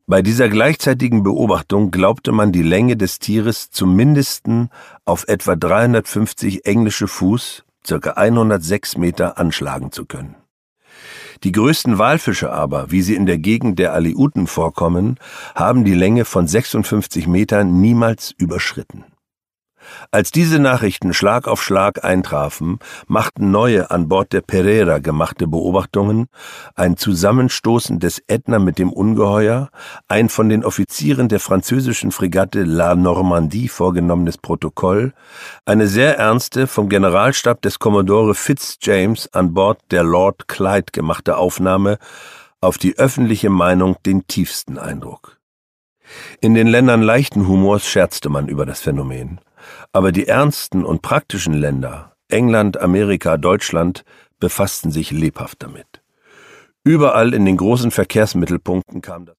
Bei dieser gleichzeitigen Beobachtung glaubte man, die Länge des Tieres zum Mindesten auf etwa 350 englische Fuß, ca. 106 Meter, anschlagen zu können. Die größten Walfische aber, wie sie in der Gegend der Aleuten vorkommen, haben die Länge von 56 Metern niemals überschritten. Als diese Nachrichten Schlag auf Schlag eintrafen, machten neue an Bord der Pereira gemachte Beobachtungen, ein Zusammenstoßen des Ätna mit dem Ungeheuer, ein von den Offizieren der französischen Fregatte La Normandie vorgenommenes Protokoll, eine sehr ernste, vom Generalstab des Commodore Fitzjames an Bord der Lord Clyde gemachte Aufnahme, auf die öffentliche Meinung den tiefsten Eindruck. In den Ländern leichten Humors scherzte man über das Phänomen. Aber die ernsten und praktischen Länder, England, Amerika, Deutschland, befassten sich lebhaft damit. Überall in den großen Verkehrsmittelpunkten kam das